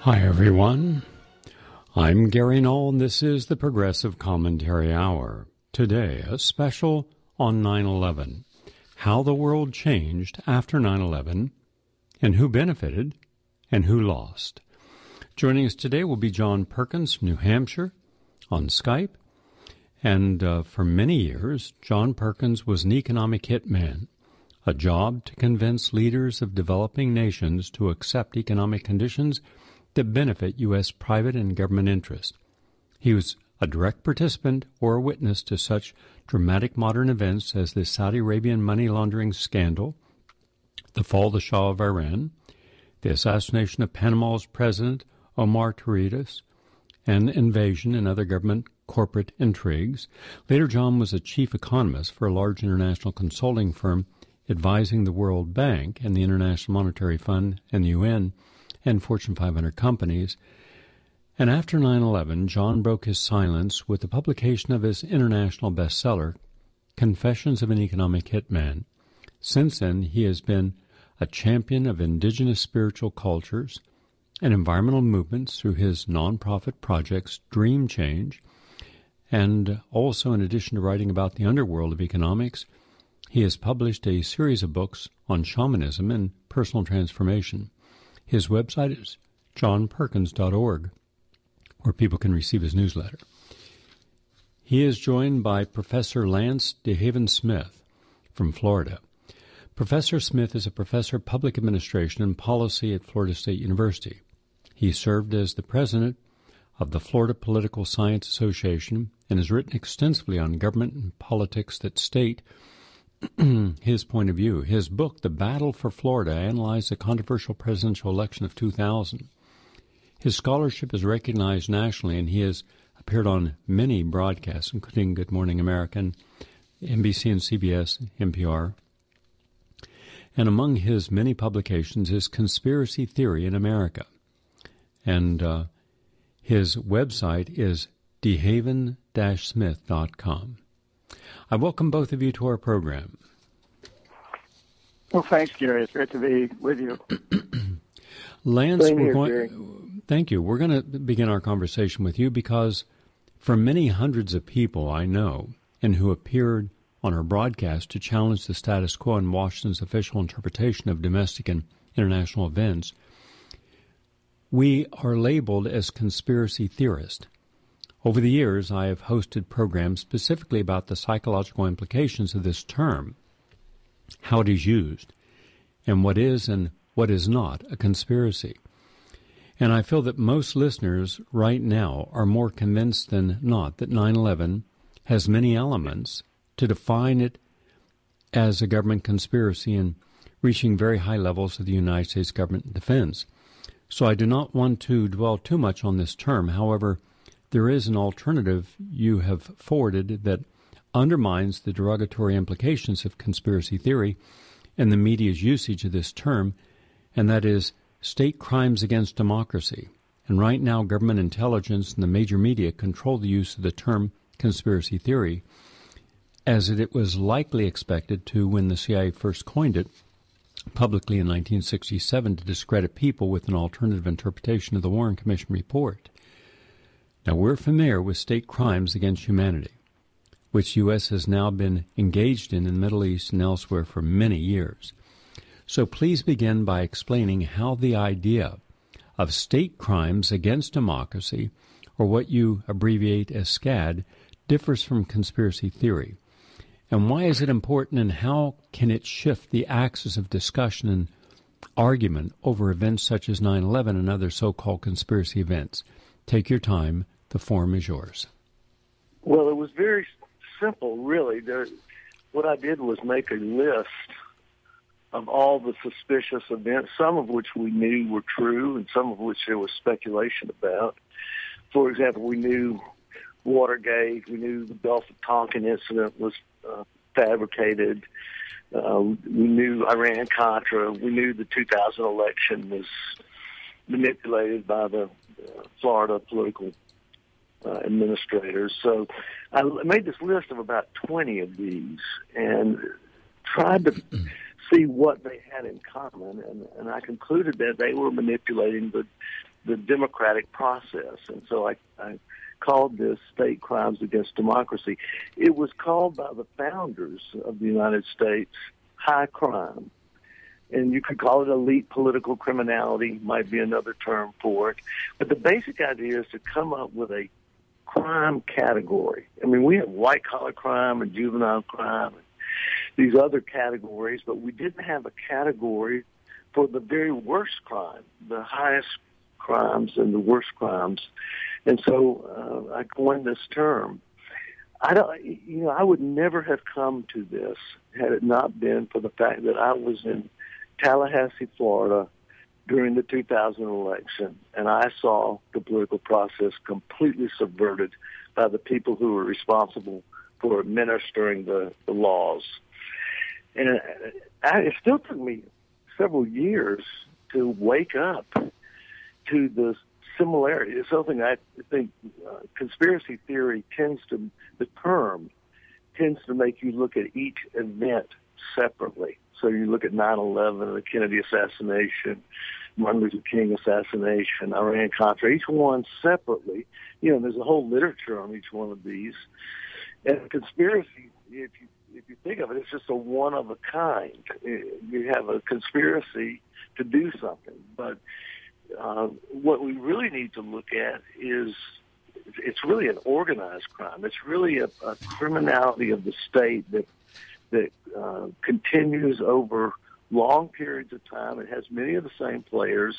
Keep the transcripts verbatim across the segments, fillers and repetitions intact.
Hi, everyone. I'm Gary Knoll, and this is the Progressive Commentary Hour. Today, a special on nine eleven, how the world changed after nine eleven, and who benefited and who lost. Joining us today will be John Perkins from New Hampshire on Skype. And uh, for many years, John Perkins was an economic hitman, a job to convince leaders of developing nations to accept economic conditions that benefit U S private and government interests. He was a direct participant or a witness to such dramatic modern events as the Saudi Arabian money laundering scandal, the fall of the Shah of Iran, the assassination of Panama's president Omar Torrijos, and invasion and other government corporate intrigues. Later, John was a chief economist for a large international consulting firm advising the World Bank and the International Monetary Fund and the U N and Fortune five hundred companies. And after nine eleven, John broke his silence with the publication of his international bestseller, Confessions of an Economic Hitman. Since then, he has been a champion of indigenous spiritual cultures and environmental movements through his nonprofit projects, Dream Change, and also, in addition to writing about the underworld of economics, he has published a series of books on shamanism and personal transformation. His website is john perkins dot org, where people can receive his newsletter. He is joined by Professor Lance DeHaven Smith from Florida. Professor Smith is a professor of public administration and policy at Florida State University. He served as the president of the Florida Political Science Association and has written extensively on government and politics that state his point of view. His book, The Battle for Florida, analyzed the controversial presidential election of two thousand. His scholarship is recognized nationally, and he has appeared on many broadcasts, including Good Morning America, N B C and C B S, N P R. And among his many publications is Conspiracy Theory in America. And uh, his website is d haven dash smith dot com. I welcome both of you to our program. Well, thanks, Gary. It's great to be with you. Lance, Same we're here, going, Gary. Thank you. We're going to begin our conversation with you because for many hundreds of people I know and who appeared on our broadcast to challenge the status quo in Washington's official interpretation of domestic and international events, we are labeled as conspiracy theorists. Over the years, I have hosted programs specifically about the psychological implications of this term, how it is used, and what is and what is not a conspiracy. And I feel that most listeners right now are more convinced than not that nine eleven has many elements to define it as a government conspiracy and reaching very high levels of the United States government defense. So I do not want to dwell too much on this term. However, there is an alternative you have forwarded that undermines the derogatory implications of conspiracy theory and the media's usage of this term, and that is state crimes against democracy. And right now, government intelligence and the major media control the use of the term conspiracy theory, as it was likely expected to when the C I A first coined it publicly in nineteen sixty-seven to discredit people with an alternative interpretation of the Warren Commission report. Now, we're familiar with state crimes against humanity, which U S has now been engaged in in the Middle East and elsewhere for many years. So please begin by explaining how the idea of state crimes against democracy, or what you abbreviate as SCAD, differs from conspiracy theory. And why is it important, and how can it shift the axis of discussion and argument over events such as nine eleven and other so-called conspiracy events? Take your time. The forum is yours. Well, it was very simple, really. There, what I did was make a list of all the suspicious events, some of which we knew were true and some of which there was speculation about. For example, we knew Watergate, we knew the Gulf of Tonkin incident was uh, fabricated, uh, we knew Iran-Contra, we knew the two thousand election was manipulated by the uh, Florida political uh, administrators. So I made this list of about twenty of these and tried to see what they had in common, and, and I concluded that they were manipulating the the democratic process. And so I, I called this State Crimes Against Democracy. It was called by the founders of the United States high crime. And you could call it elite political criminality, might be another term for it. But the basic idea is to come up with a crime category. I mean, we have white-collar crime and juvenile crime and these other categories, but we didn't have a category for the very worst crime, the highest crimes and the worst crimes. And so uh, I coined this term. I don't, you know, I would never have come to this had it not been for the fact that I was in Tallahassee, Florida, during the two thousand election, and I saw the political process completely subverted by the people who were responsible for administering the, the laws. And I, it still took me several years to wake up to the similarity. It's something I think uh, conspiracy theory tends to, the term tends to make you look at each event separately. So you look at nine eleven, the Kennedy assassination, Martin Luther King assassination, Iran-Contra, each one separately. You know, there's a whole literature on each one of these. And conspiracy, if you if you think of it, it's just a one of a kind. You have a conspiracy to do something. But uh, what we really need to look at is it's really an organized crime. It's really a, a criminality of the state that that uh, continues over long periods of time. It has many of the same players.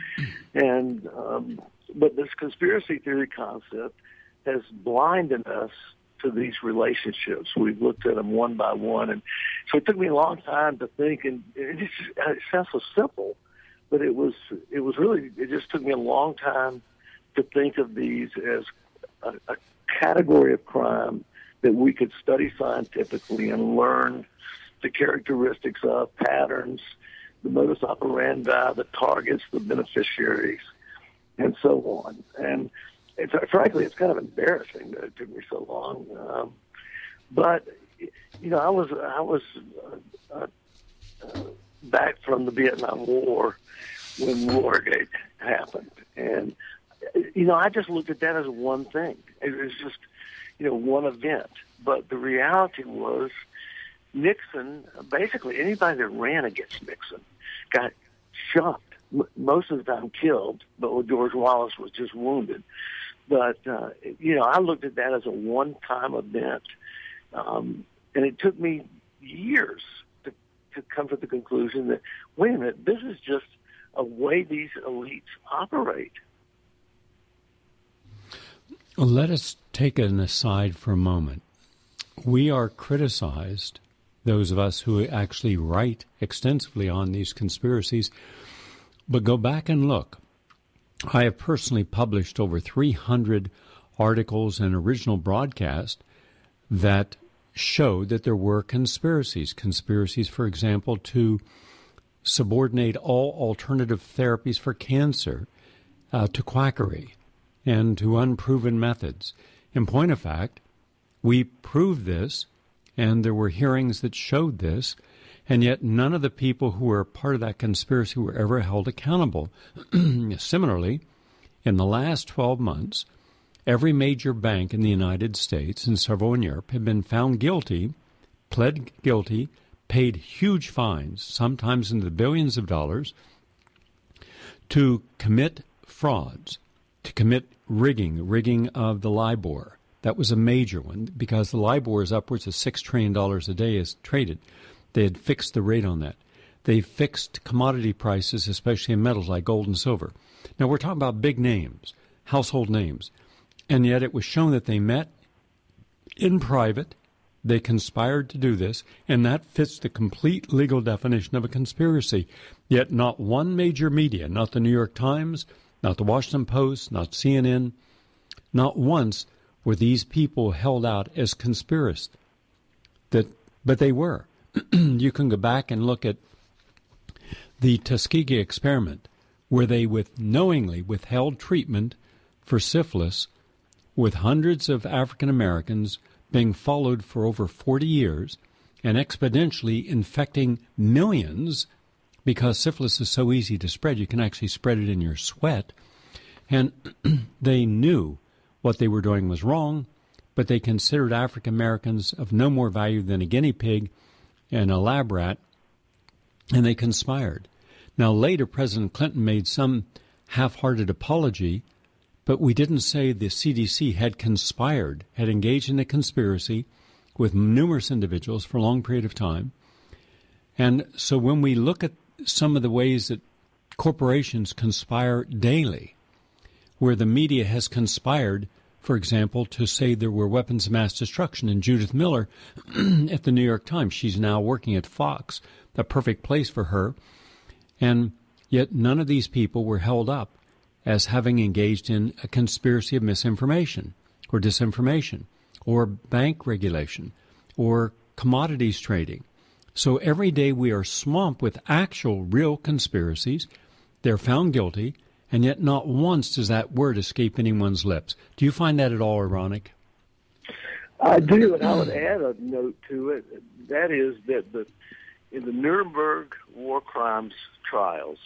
And um, but this conspiracy theory concept has blinded us to these relationships. We've looked at them one by one. And so it took me a long time to think, and it, just, it sounds so simple, but it was, it was really, it just took me a long time to think of these as a, a category of crime that we could study scientifically and learn the characteristics of, patterns, the modus operandi, the targets, the beneficiaries, and so on. And it's, frankly, it's kind of embarrassing that it took me so long. Um, but you know, I was I was uh, uh, back from the Vietnam War when Watergate happened, and you know, I just looked at that as one thing. It was just, you know, one event. But the reality was Nixon, basically anybody that ran against Nixon got shot, most of the time killed, but George Wallace was just wounded. But, uh, you know, I looked at that as a one-time event, um, and it took me years to, to come to the conclusion that, wait a minute, this is just a way these elites operate. Let us take an aside for a moment. We are criticized, those of us who actually write extensively on these conspiracies, but go back and look. I have personally published over three hundred articles and original broadcasts that showed that there were conspiracies. Conspiracies, for example, to subordinate all alternative therapies for cancer uh, to quackery and to unproven methods. In point of fact, we proved this, and there were hearings that showed this, and yet none of the people who were part of that conspiracy were ever held accountable. Similarly, in the last twelve months, every major bank in the United States and several in Europe have been found guilty, pled guilty, paid huge fines, sometimes in the billions of dollars, to commit frauds, to commit rigging, rigging of the LIBOR. That was a major one because the LIBOR is upwards of six trillion dollars a day is traded. They had fixed the rate on that. They fixed commodity prices, especially in metals like gold and silver. Now, we're talking about big names, household names, and yet it was shown that they met in private. They conspired to do this, and that fits the complete legal definition of a conspiracy. Yet not one major media, not the New York Times, not the Washington Post, not C N N, not once were these people held out as conspiracists. That, but they were. You can go back and look at the Tuskegee experiment, where they with knowingly withheld treatment for syphilis, with hundreds of African Americans being followed for over forty years and exponentially infecting millions because syphilis is so easy to spread. You can actually spread it in your sweat. And they knew what they were doing was wrong, but they considered African Americans of no more value than a guinea pig and a lab rat, and they conspired. Now, later, President Clinton made some half-hearted apology, but we didn't say the C D C had conspired, had engaged in a conspiracy with numerous individuals for a long period of time. And so when we look at some of the ways that corporations conspire daily, where the media has conspired, for example, to say there were weapons of mass destruction, and Judith Miller at the New York Times, she's now working at Fox, a perfect place for her, and yet none of these people were held up as having engaged in a conspiracy of misinformation or disinformation or bank regulation or commodities trading. So every day we are swamped with actual real conspiracies. They're found guilty, and yet not once does that word escape anyone's lips. Do you find that at all ironic? I do, and I would add a note to it. That is that the in the Nuremberg war crimes trials,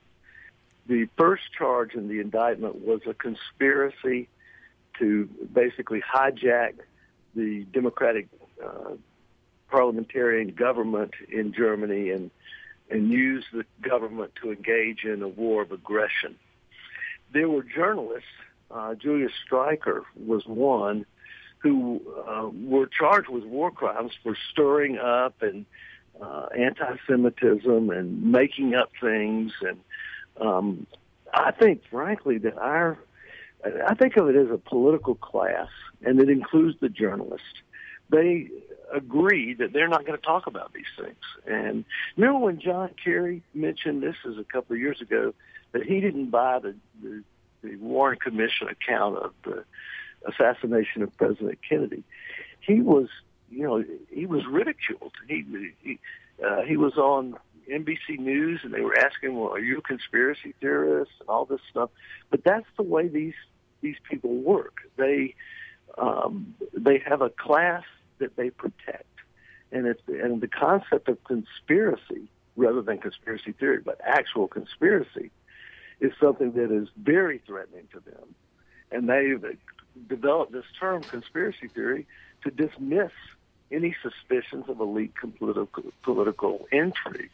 the first charge in the indictment was a conspiracy to basically hijack the democratic uh, parliamentarian government in Germany and and use the government to engage in a war of aggression. There were journalists, uh, Julius Streicher was one, who uh, were charged with war crimes for stirring up and uh, anti-Semitism and making up things. And um, I think, frankly, that our, I think of it as a political class, and it includes the journalists. They agree that they're not going to talk about these things. And remember when John Kerry mentioned, this is a couple of years ago, that he didn't buy the, the, the Warren Commission account of the assassination of President Kennedy. He was, you know, he was ridiculed. He he, uh, he was on N B C News, and they were asking, well, are you a conspiracy theorist and all this stuff? But that's the way these these people work. They um, they have a class that they protect, and it's and the concept of conspiracy, rather than conspiracy theory, but actual conspiracy, is something that is very threatening to them. And they've developed this term, conspiracy theory, to dismiss any suspicions of elite political, political intrigue.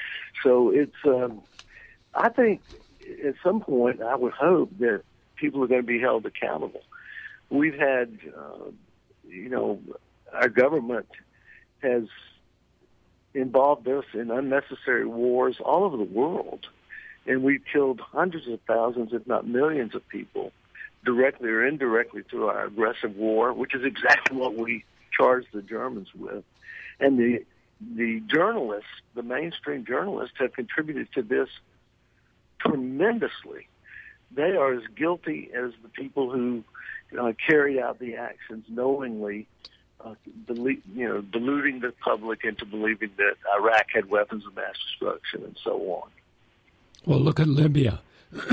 So it's, um, I think at some point, I would hope that people are going to be held accountable. We've had, uh, you know, our government has involved us in unnecessary wars all over the world. And we've killed hundreds of thousands, if not millions of people, directly or indirectly through our aggressive war, which is exactly what we charged the Germans with. And the the journalists, the mainstream journalists, have contributed to this tremendously. They are as guilty as the people who uh, carried out the actions knowingly, uh, dele- you know, deluding the public into believing that Iraq had weapons of mass destruction and so on. Well, look at Libya.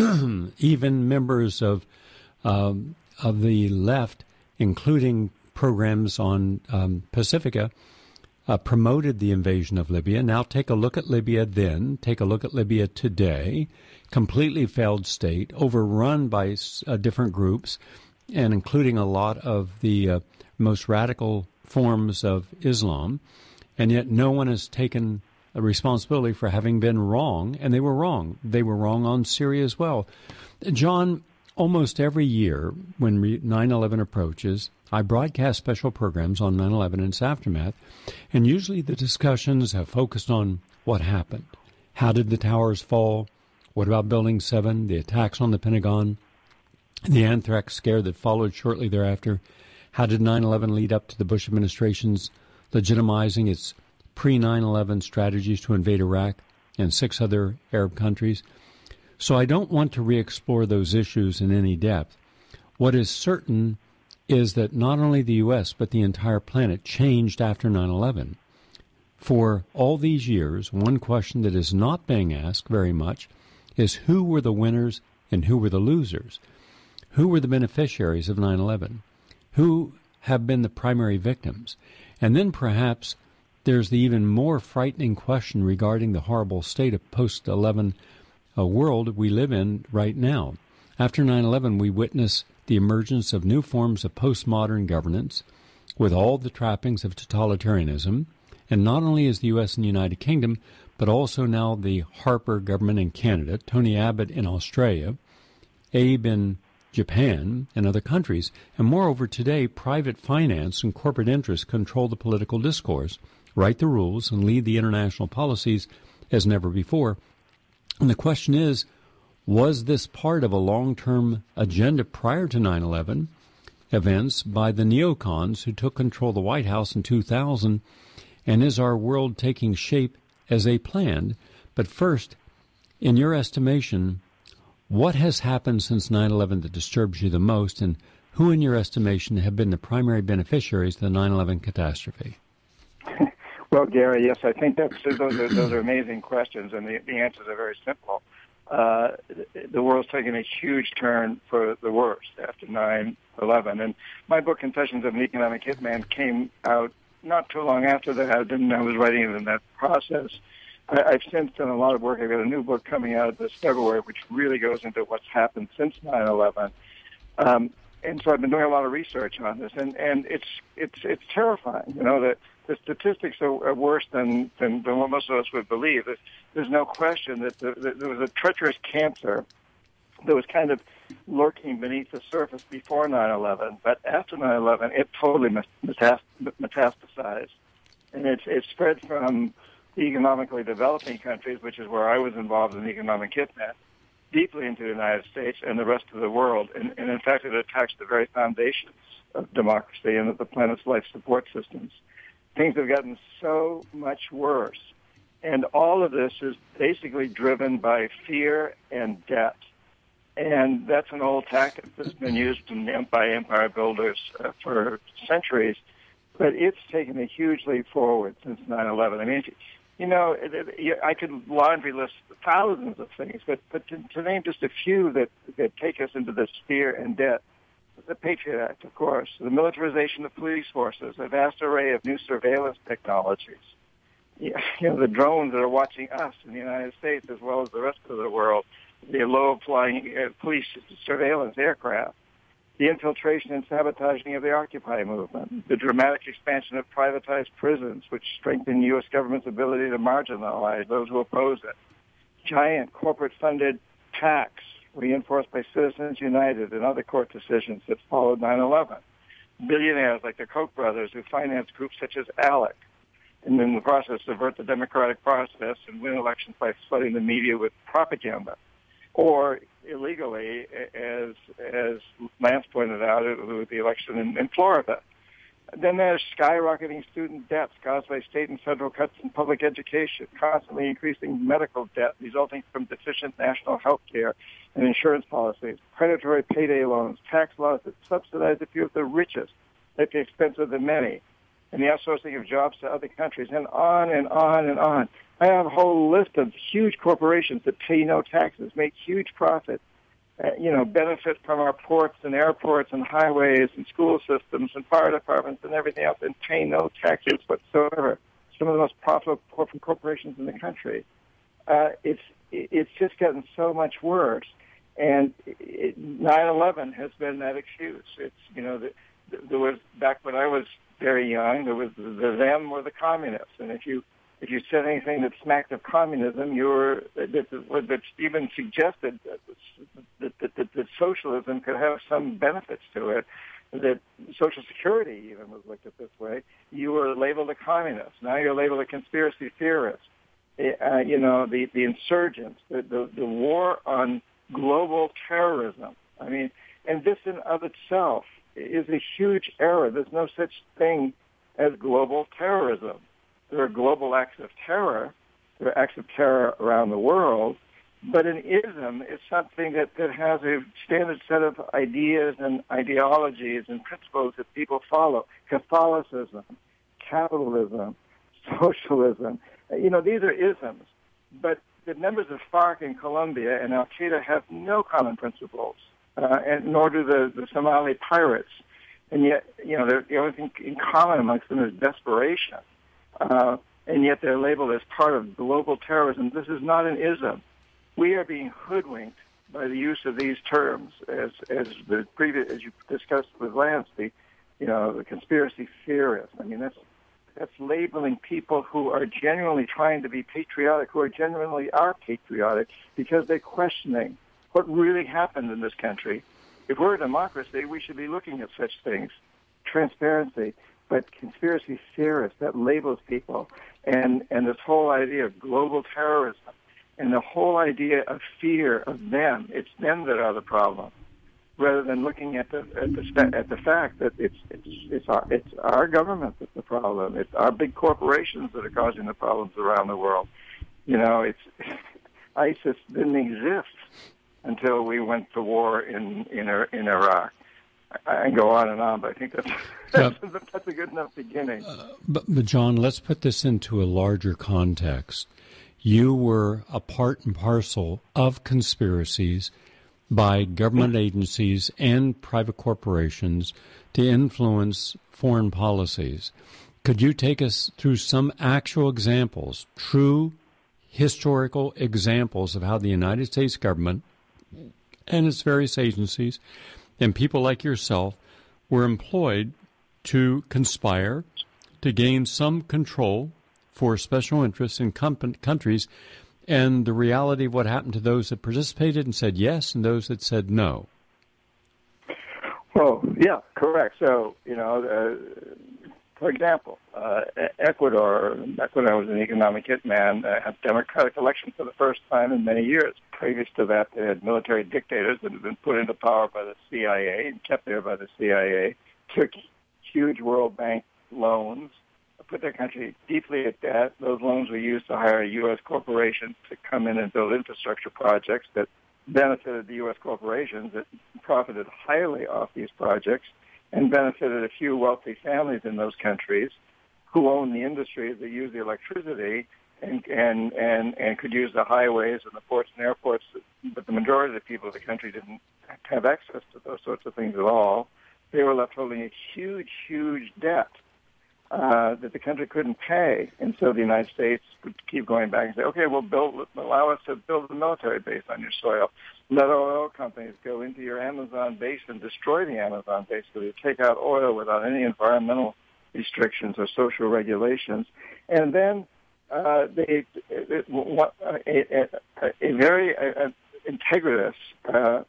Even members of um, of the left, including programs on um, Pacifica, uh, promoted the invasion of Libya. Now take a look at Libya then. Take a look at Libya today. Completely failed state, overrun by uh, different groups, and including a lot of the uh, most radical forms of Islam. And yet no one has taken a responsibility for having been wrong, and they were wrong. They were wrong on Syria as well. John, almost every year when nine eleven approaches, I broadcast special programs on nine eleven and its aftermath, and usually the discussions have focused on what happened. How did the towers fall? What about Building seven, the attacks on the Pentagon, the anthrax scare that followed shortly thereafter? How did nine eleven lead up to the Bush administration's legitimizing its pre nine eleven strategies to invade Iraq and six other Arab countries? So I don't want to re-explore those issues in any depth. What is certain is that not only the U S, but the entire planet changed after nine eleven. For all these years, one question that is not being asked very much is who were the winners and who were the losers? Who were the beneficiaries of nine eleven? Who have been the primary victims? And then perhaps there's the even more frightening question regarding the horrible state of post eleven uh, world we live in right now. After nine eleven, we witness the emergence of new forms of postmodern governance with all the trappings of totalitarianism. And not only is the U S and the United Kingdom, but also now the Harper government in Canada, Tony Abbott in Australia, Abe in Japan, and other countries. And moreover, today, private finance and corporate interests control the political discourse, write the rules, and lead the international policies as never before. And the question is, was this part of a long-term agenda prior to nine eleven events by the neocons who took control of the White House in two thousand? And is our world taking shape as they planned? But first, in your estimation, what has happened since nine eleven that disturbs you the most, and who, in your estimation, have been the primary beneficiaries of the nine eleven catastrophe? Well, Gary, yes, I think that's, those, are, those are amazing questions, and the, the answers are very simple. Uh, the world's taken a huge turn for the worst after nine eleven. And my book, Confessions of an Economic Hitman, came out not too long after that, and I was writing it in that process. I, I've since done a lot of work. I've got a new book coming out this February, which really goes into what's happened since nine eleven. Um, and so I've been doing a lot of research on this, and, and it's it's it's terrifying. You know, the, the statistics are, are worse than, than, than what most of us would believe. There's, there's no question that, the, that there was a treacherous cancer that was kind of lurking beneath the surface before nine eleven, but after nine eleven, it totally metastasized. And it's, it spread from the economically developing countries, which is where I was involved in economic hitman, deeply into the United States and the rest of the world. And, and in fact, it attacks the very foundations of democracy and of the planet's life support systems. Things have gotten so much worse. And all of this is basically driven by fear and debt. And that's an old tactic that's been used in, by empire builders uh, for centuries. But it's taken a huge leap forward since nine eleven. I mean, you know, it, it, I could laundry list thousands of things, but, but to, to name just a few that, that take us into this fear and debt. The Patriot Act, of course, the militarization of police forces, a vast array of new surveillance technologies. You know, the drones that are watching us in the United States as well as the rest of the world, the low-flying uh, police surveillance aircraft, the infiltration and sabotaging of the Occupy movement, the dramatic expansion of privatized prisons, which strengthen U S government's ability to marginalize those who oppose it, giant corporate-funded PACs reinforced by Citizens United and other court decisions that followed nine eleven, billionaires like the Koch brothers who financed groups such as ALEC, and in the process subvert the democratic process and win elections by flooding the media with propaganda, or illegally, as as Lance pointed out, with the election in, in Florida. Then there's skyrocketing student debts caused by state and federal cuts in public education, constantly increasing medical debt resulting from deficient national health care and insurance policies, predatory payday loans, tax laws that subsidize a few of the richest at the expense of the many, and the outsourcing of jobs to other countries, and on and on and on. I have a whole list of huge corporations that pay no taxes, make huge profits, uh, you know, benefit from our ports and airports and highways and school systems and fire departments and everything else, and pay no taxes whatsoever. Some of the most profitable corporations in the country. Uh, it's it's just gotten so much worse, and nine eleven has been that excuse. It's you know the, there was back when I was very young, there was the, the them or the communists, and if you If you said anything that smacked of communism, you were that, that, that even suggested that, that, that, that, that socialism could have some benefits to it, that Social Security even was looked at this way. You were labeled a communist. Now you're labeled a conspiracy theorist. Uh, you know, the, the insurgents, the, the, the war on global terrorism. I mean, and this in of itself is a huge error. There's no such thing as global terrorism. There are global acts of terror. There are acts of terror around the world. But an ism is something that, that has a standard set of ideas and ideologies and principles that people follow. Catholicism, capitalism, socialism. You know, these are isms. But the members of FARC in Colombia and Al-Qaeda have no common principles, uh, and nor do the, the Somali pirates. And yet, you know, the only thing in common amongst them is desperation. Uh, and yet they're labeled as part of global terrorism. This is not an ism. We are being hoodwinked by the use of these terms, as as the previous, as you discussed with Lance, the you know the conspiracy theorists. I mean, that's that's labeling people who are genuinely trying to be patriotic, who are genuinely are patriotic, because they're questioning what really happened in this country. If we're a democracy, we should be looking at such things, transparency. But conspiracy theorists, that labels people, and and this whole idea of global terrorism, and the whole idea of fear of them. It's them that are the problem, rather than looking at the at the at the fact that it's it's it's our it's our government that's the problem. It's our big corporations that are causing the problems around the world. You know, it's ISIS didn't exist until we went to war in in in Iraq. I can go on and on, but I think that's that's, uh, that's a good enough beginning. Uh, but, but John, let's put this into a larger context. You were a part and parcel of conspiracies by government agencies and private corporations to influence foreign policies. Could you take us through some actual examples, true historical examples of how the United States government and its various agencies and people like yourself were employed to conspire to gain some control for special interests in com- countries, and the reality of what happened to those that participated and said yes and those that said no? Well, yeah, correct. So, you know, uh, for example, uh, Ecuador, back when I was an economic hitman, uh, had democratic elections for the first time in many years. Previous to that, they had military dictators that had been put into power by the C I A and kept there by the C I A, took huge World Bank loans, put their country deeply at debt. Those loans were used to hire U S corporations to come in and build infrastructure projects that benefited the U S corporations that profited highly off these projects and benefited a few wealthy families in those countries who owned the industry that used the electricity and, and, and, and could use the highways and the ports and airports, but the majority of the people of the country didn't have access to those sorts of things at all. They were left holding a huge, huge debt uh, that the country couldn't pay. And so the United States would keep going back and say, okay, we'll build, allow us to build a military base on your soil. Let oil companies go into your Amazon basin, destroy the Amazon basin, so they take out oil without any environmental restrictions or social regulations. And then uh, they, it, it, a, a, a very uh, integritous uh,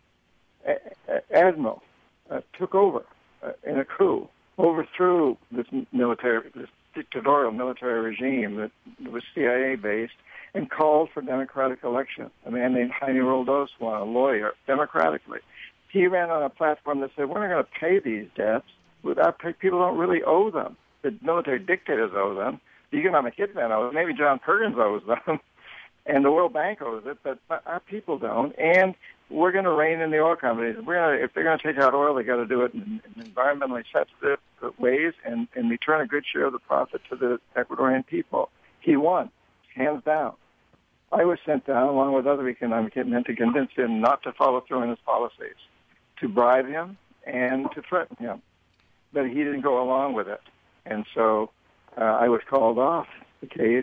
admiral uh, took over uh, in a coup, overthrew this military, this dictatorial military regime that was C I A-based, and called for democratic election. A man named Jaime Roldos won, a lawyer, democratically. He ran on a platform that said, we're not going to pay these debts. Our people don't really owe them. The military dictators owe them. The economic hitman owes them. Maybe John Perkins owes them. And the World Bank owes it, but our people don't. And we're going to rein in the oil companies. We're gonna, if they're going to take out oil, they got to do it in, in environmentally sensitive ways and, and return a good share of the profit to the Ecuadorian people. He won, hands down. I was sent down along with other economic hitmen to convince him not to follow through on his policies, to bribe him and to threaten him. But he didn't go along with it. And so uh, I was called off the case,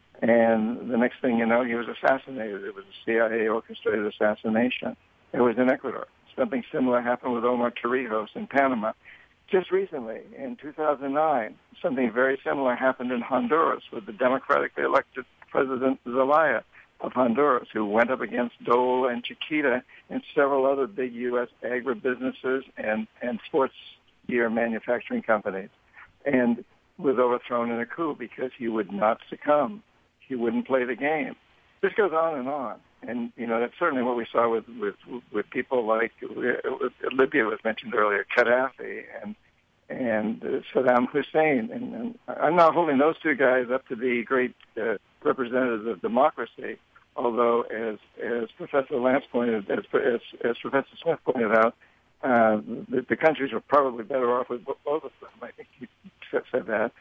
and the next thing you know, he was assassinated. It was a C I A-orchestrated assassination. It was in Ecuador. Something similar happened with Omar Torrijos in Panama. Just recently, in two thousand nine, something very similar happened in Honduras with the democratically elected President Zelaya of Honduras, who went up against Dole and Chiquita and several other big U S agribusinesses and, and sports gear manufacturing companies, and was overthrown in a coup because he would not succumb. He wouldn't play the game. This goes on and on. And, you know, that's certainly what we saw with, with, with people like Libya was mentioned earlier, Gaddafi and and uh, Saddam Hussein. And, and I'm not holding those two guys up to be great uh, representatives of democracy, although, as as Professor Lance pointed, as, as, as Professor Smith pointed out, uh, the, the countries are probably better off with both of them. I think he said that.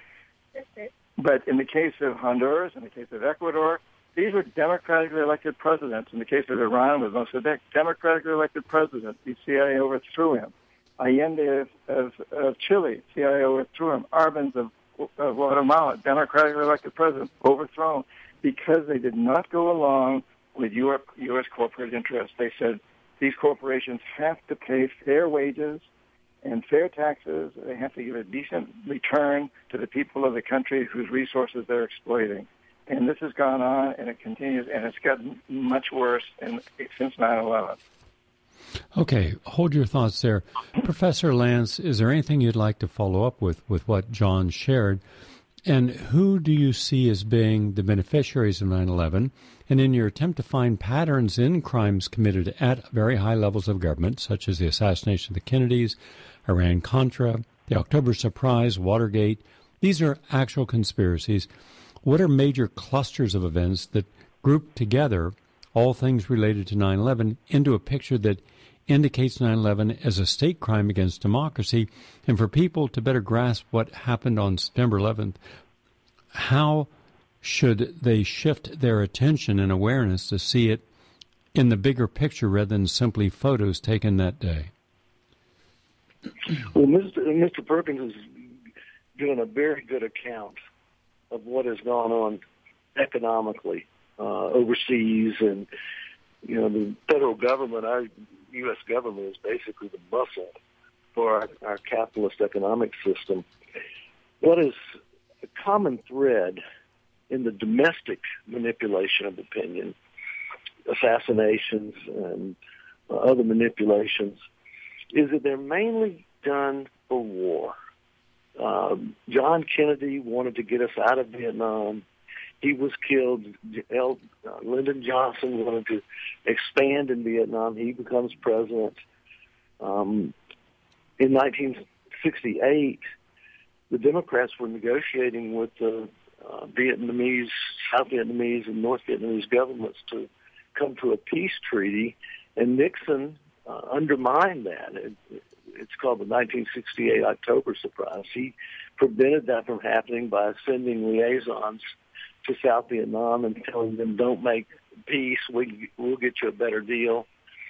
But in the case of Honduras, in the case of Ecuador, these were democratically elected presidents. In the case of Iran, with Mossadegh, democratically elected president. The C I A overthrew him. Allende of, of, of Chile, C I A overthrew him. Arbenz of, of Guatemala, democratically elected president, overthrown because they did not go along with U S corporate interests. They said these corporations have to pay fair wages and fair taxes. They have to give a decent return to the people of the country whose resources they're exploiting. And this has gone on, and it continues, and it's gotten much worse in, since nine eleven. Okay, hold your thoughts there. Professor Lance, is there anything you'd like to follow up with, with what John shared? And who do you see as being the beneficiaries of nine eleven? And in your attempt to find patterns in crimes committed at very high levels of government, such as the assassination of the Kennedys, Iran-Contra, the October surprise, Watergate, these are actual conspiracies. What are major clusters of events that group together all things related to nine eleven into a picture that indicates nine eleven as a state crime against democracy? And for people to better grasp what happened on September eleventh, how should they shift their attention and awareness to see it in the bigger picture rather than simply photos taken that day? Well, Mister Mister Perkins is doing a very good account of what has gone on economically uh, overseas, and you know the federal government, our U S government, is basically the muscle for our, our capitalist economic system. What is a common thread in the domestic manipulation of opinion, assassinations and uh, other manipulations, is that they're mainly done for war. Um, John Kennedy wanted to get us out of Vietnam. He was killed. L, uh, Lyndon Johnson wanted to expand in Vietnam. He becomes president. Um, in nineteen sixty-eight, the Democrats were negotiating with the uh, Vietnamese, South Vietnamese, and North Vietnamese governments to come to a peace treaty, and Nixon uh, undermined that. It, it's called the nineteen sixty-eight October surprise. He prevented that from happening by sending liaisons to South Vietnam and telling them, don't make peace, we, we'll get you a better deal.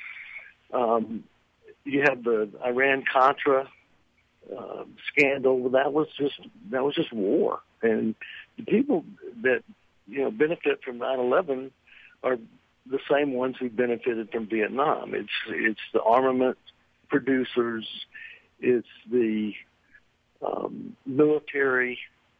Um, you have the Iran-Contra uh, scandal. Well, that was just that was just war. And the people that, you know, benefit from nine eleven are the same ones who benefited from Vietnam. It's it's the armament producers, it's the um, military,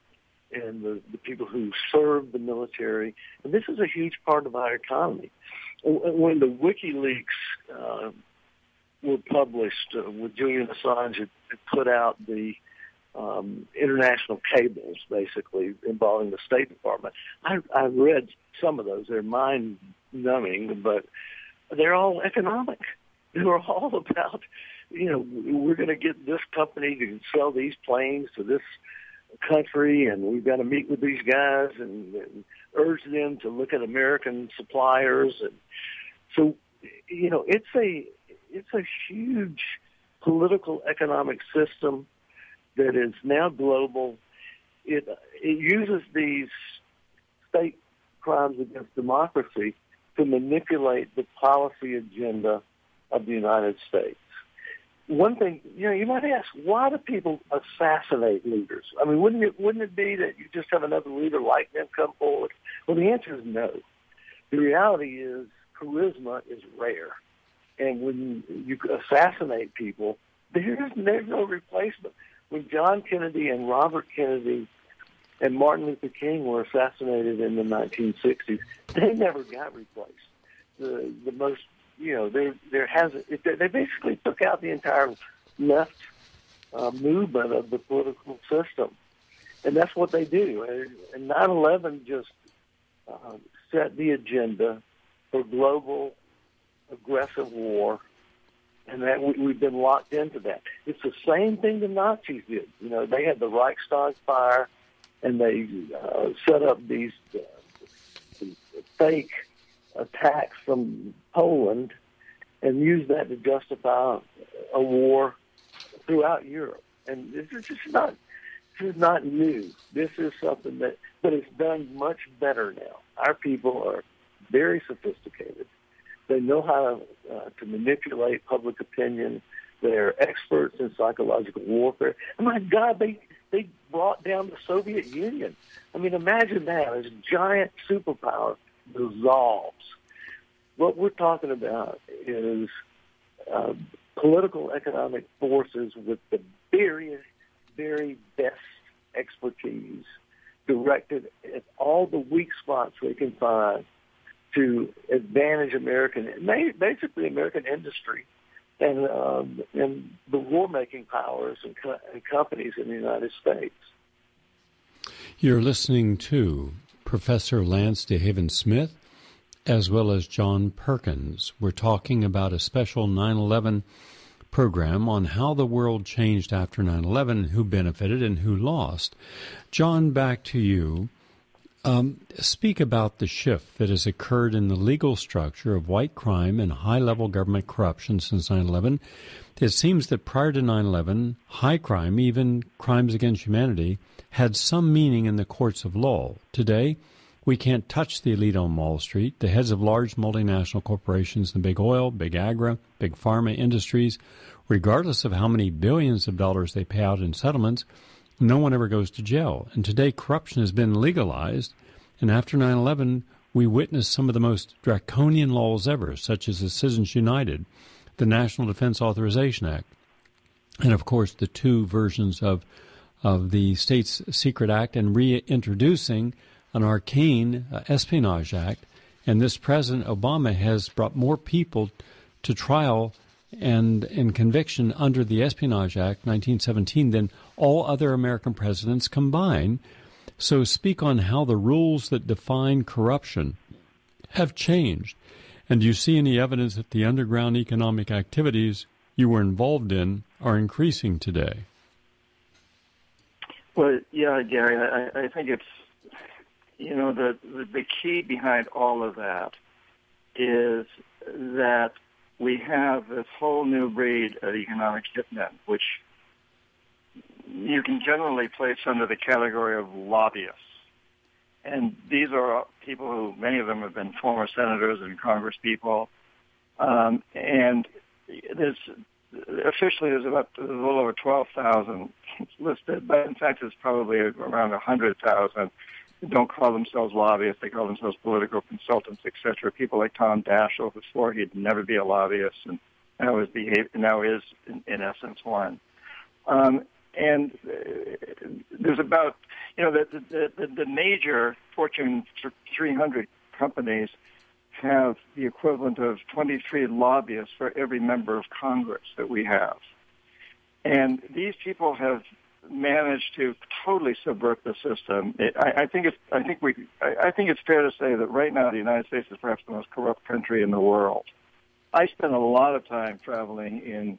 and the, the people who serve the military. And this is a huge part of our economy. When the WikiLeaks uh, were published, uh, with Julian Assange had, had put out the um, international cables, basically, involving the State Department, I, I read some of those. They're mind-numbing, but they're all economic. They were all about, you know, we're going to get this company to sell these planes to this country, and we've got to meet with these guys and, and urge them to look at American suppliers. And so, you know, it's a it's a huge political economic system that is now global. It it uses these state crimes against democracy to manipulate the policy agenda of the United States. One thing, you know, you might ask, why do people assassinate leaders? I mean, wouldn't it wouldn't it be that you just have another leader like them come forward? Well, the answer is no. The reality is charisma is rare. And when you assassinate people, there's, there's no replacement. When John Kennedy and Robert Kennedy and Martin Luther King were assassinated in the nineteen sixties, they never got replaced. The the most You know, there there hasn't. They basically took out the entire left uh, movement of the political system, and that's what they do. And nine eleven just uh, set the agenda for global aggressive war, and that we, we've been locked into that. It's the same thing the Nazis did. You know, they had the Reichstag fire, and they uh, set up these uh, fake attacks from Poland and use that to justify a war throughout Europe. And this is just not this is not new. This is something that, but it's done much better now. Our people are very sophisticated. They know how to, uh, to manipulate public opinion. They're experts in psychological warfare. And my God, they they brought down the Soviet Union. I mean, imagine that. As a giant superpower dissolves. what we're talking about is uh, political economic forces with the very, very best expertise directed at all the weak spots they can find to advantage American, basically American industry and um, and the war-making powers and, co- and companies in the United States. You're listening to Professor Lance DeHaven Smith as well as John Perkins. We're talking about a special nine eleven program on how the world changed after nine eleven, who benefited and who lost. John, back to you. Um, speak about the shift that has occurred in the legal structure of white crime and high-level government corruption since nine eleven. It seems that prior to nine eleven, high crime, even crimes against humanity, had some meaning in the courts of law. Today, we can't touch the elite on Wall Street, the heads of large multinational corporations, the big oil, big agri, big pharma industries. Regardless of how many billions of dollars they pay out in settlements, no one ever goes to jail. And today, corruption has been legalized. And after nine eleven, we witnessed some of the most draconian laws ever, such as the Citizens United, the National Defense Authorization Act, and, of course, the two versions of, of the State's Secret Act, and reintroducing an arcane uh, Espionage Act. And this President Obama has brought more people to trial and in conviction under the Espionage Act, nineteen seventeen, than all other American presidents combined. So speak on how the rules that define corruption have changed. And do you see any evidence that the underground economic activities you were involved in are increasing today? Well, yeah, Gary, I, I think it's, you know, the, the the key behind all of that is that we have this whole new breed of economic hitmen, which you can generally place under the category of lobbyists. And these are people who, many of them have been former senators and congresspeople. Um, and there's, officially there's about a little over twelve thousand listed, but in fact it's probably around one hundred thousand. They don't call themselves lobbyists, they call themselves political consultants, et cetera. People like Tom Daschle, who swore he'd never be a lobbyist, and now is, behave, now is in, in essence, one. Um, and uh, there's about, you know, the, the, the, the major Fortune three hundred companies have the equivalent of twenty-three lobbyists for every member of Congress that we have. And these people have managed to totally subvert the system. It, I, I think it's. I think we. I, I think it's fair to say that right now the United States is perhaps the most corrupt country in the world. I spend a lot of time traveling in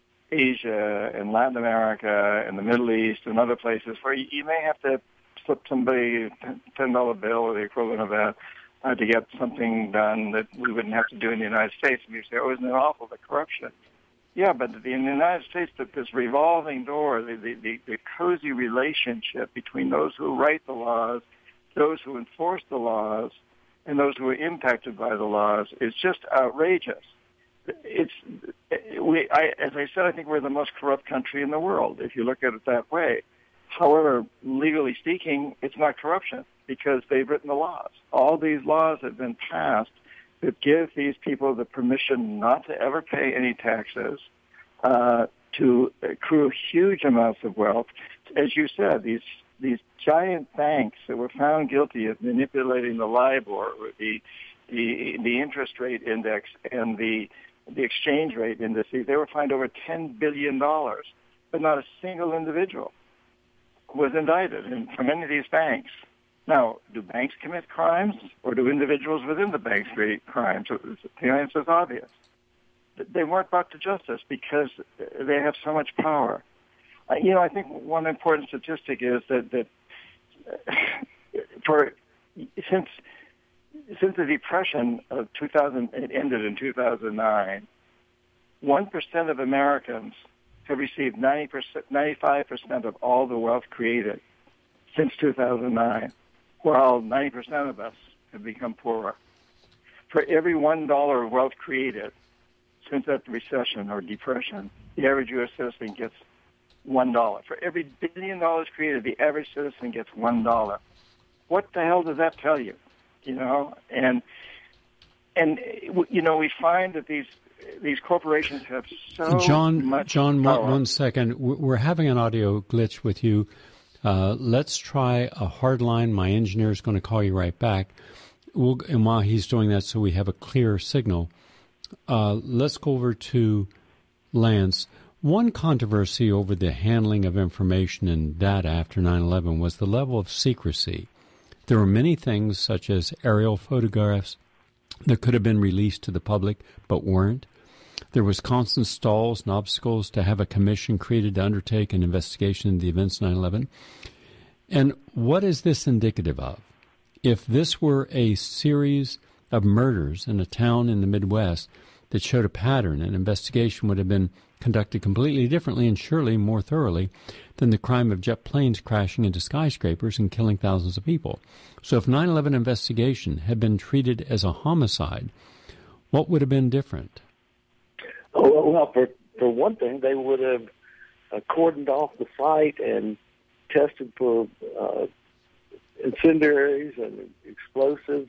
Asia and Latin America and the Middle East and other places where you, you may have to slip somebody a ten dollar bill or the equivalent of that uh, to get something done that we wouldn't have to do in the United States. And you say, "Oh, isn't it awful, the corruption?" Yeah, but in the United States, this revolving door, the, the, the cozy relationship between those who write the laws, those who enforce the laws, and those who are impacted by the laws is just outrageous. It's we, I, as I said, I think we're the most corrupt country in the world, if you look at it that way. However, legally speaking, it's not corruption because they've written the laws. All these laws have been passed that give these people the permission not to ever pay any taxes, uh, to accrue huge amounts of wealth. As you said, these these giant banks that were found guilty of manipulating the LIBOR, the the the interest rate index, and the the exchange rate indices, they were fined over ten billion dollars, but not a single individual was indicted in, from any of these banks. Now, do banks commit crimes, or do individuals within the banks commit crimes? The answer is obvious. They weren't brought to justice because they have so much power. Uh, you know, I think one important statistic is that, that uh, for since since the Depression of two thousand, it ended in two thousand nine, one percent of Americans have received ninety percent, ninety-five percent of all the wealth created since two thousand nine. While ninety percent of us have become poorer. For every one dollar of wealth created since that recession or depression, the average U S citizen gets one dollar. For every billion dollars created, the average citizen gets one dollar. What the hell does that tell you? You know, and and you know, we find that these these corporations have so John, much John, power. one, one second. We're having an audio glitch with you. Uh, let's try a hard line. My engineer is going to call you right back. We'll, and while he's doing that, so we have a clear signal, uh, let's go over to Lance. One controversy over the handling of information and data after nine eleven was the level of secrecy. There were many things, such as aerial photographs, that could have been released to the public but weren't. There was constant stalls and obstacles to have a commission created to undertake an investigation into the events of nine eleven. And what is this indicative of? If this were a series of murders in a town in the Midwest that showed a pattern, an investigation would have been conducted completely differently and surely more thoroughly than the crime of jet planes crashing into skyscrapers and killing thousands of people. So if nine eleven investigation had been treated as a homicide, what would have been different? Oh, well, for, for one thing, they would have uh, cordoned off the site and tested for uh, incendiaries and explosives.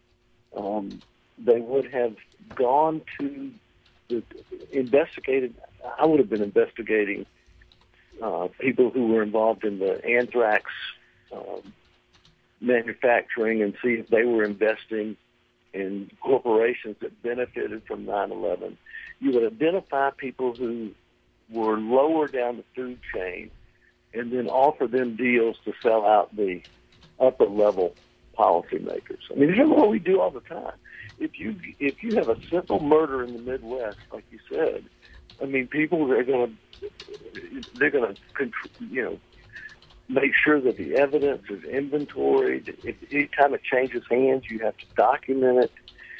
Um, they would have gone to the investigated. I would have been investigating uh, people who were involved in the anthrax um, manufacturing and see if they were investing in corporations that benefited from nine eleven. You would identify people who were lower down the food chain and then offer them deals to sell out the upper level policymakers. I mean, this is what we do all the time. If you if you have a simple murder in the Midwest, like you said, I mean, people are going to they're going to you know make sure that the evidence is inventoried. If any time it changes hands, you have to document it.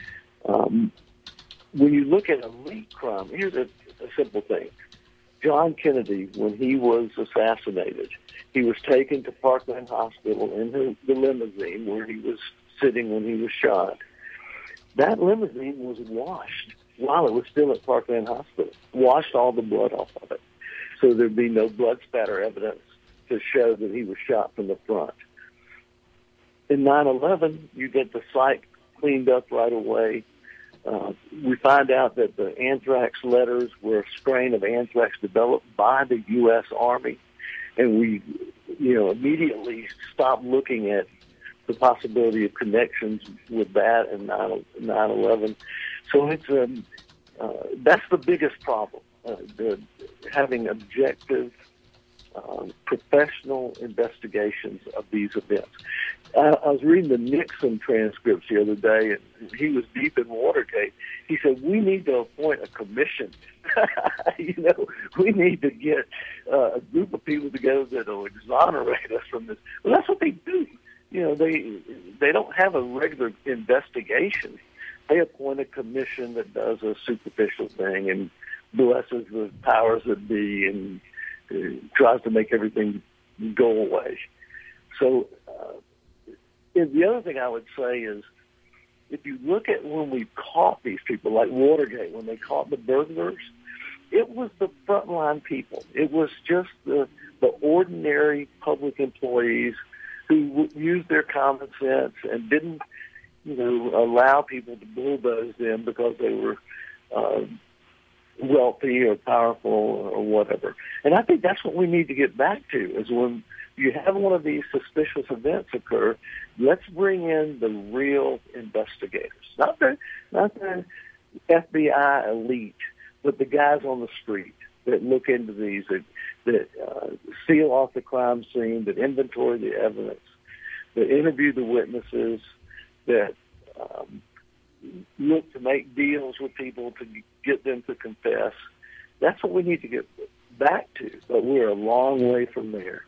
Um, when you look at elite crime, here's a, a simple thing. John Kennedy, when he was assassinated, he was taken to Parkland Hospital in the, the limousine where he was sitting when he was shot. That limousine was washed while it was still at Parkland Hospital, washed all the blood off of it. So there'd be no blood spatter evidence to show that he was shot from the front. In nine eleven, you get the site cleaned up right away. Uh, we find out that the anthrax letters were a strain of anthrax developed by the U S Army, and we, you know, immediately stopped looking at the possibility of connections with that and nine eleven. So it's um, uh, that's the biggest problem, uh, the, having objective, uh, professional investigations of these events. I, I was reading the Nixon transcripts the other day, and he was deep in Watergate. He said, we need to appoint a commission. you know, we need to get uh, a group of people together that will exonerate us from this. Well, that's what they do. You know, they they don't have a regular investigation. They appoint a commission that does a superficial thing and blesses the powers that be and uh, tries to make everything go away. So uh, the other thing I would say is, if you look at when we caught these people, like Watergate, when they caught the burglars, it was the frontline people. It was just the the ordinary public employees who used their common sense and didn't, you know, allow people to bulldoze them because they were uh, wealthy or powerful or whatever. And I think that's what we need to get back to, is when you have one of these suspicious events occur, let's bring in the real investigators, not the not the F B I elite, but the guys on the street that look into these, that, that uh, seal off the crime scene, that inventory the evidence, that interview the witnesses, that um, look to make deals with people to get them to confess. That's what we need to get back to, but we're a long way from there.